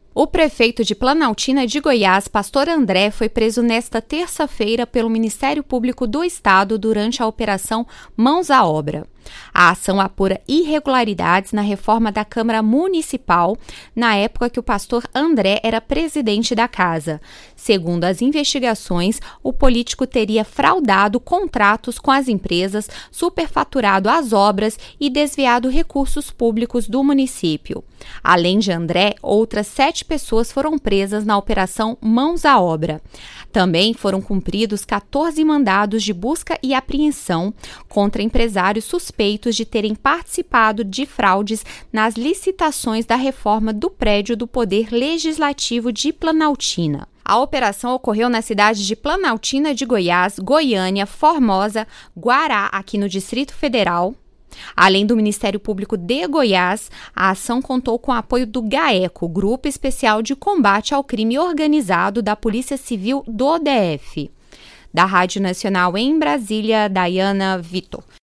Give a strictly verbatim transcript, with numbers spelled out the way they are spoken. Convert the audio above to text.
O prefeito de Planaltina de Goiás, Pastor André, foi preso nesta terça-feira pelo Ministério Público do Estado durante a Operação Mãos à Obra. A ação apura irregularidades na reforma da Câmara Municipal, na época que o pastor André era presidente da casa. Segundo as investigações, o político teria fraudado contratos com as empresas, superfaturado as obras e desviado recursos públicos do município. Além de André, outras sete pessoas foram presas na Operação Mãos à Obra. Também foram cumpridos quatorze mandados de busca e apreensão contra empresários suspeitos de terem participado de fraudes nas licitações da reforma do prédio do Poder Legislativo de Planaltina. A operação ocorreu nas cidades de Planaltina de Goiás, Goiânia, Formosa, Guará, aqui no Distrito Federal. Além do Ministério Público de Goiás, a ação contou com o apoio do GAECO, Grupo Especial de Combate ao Crime Organizado da Polícia Civil do D F. Da Rádio Nacional em Brasília, Dayana Vitor.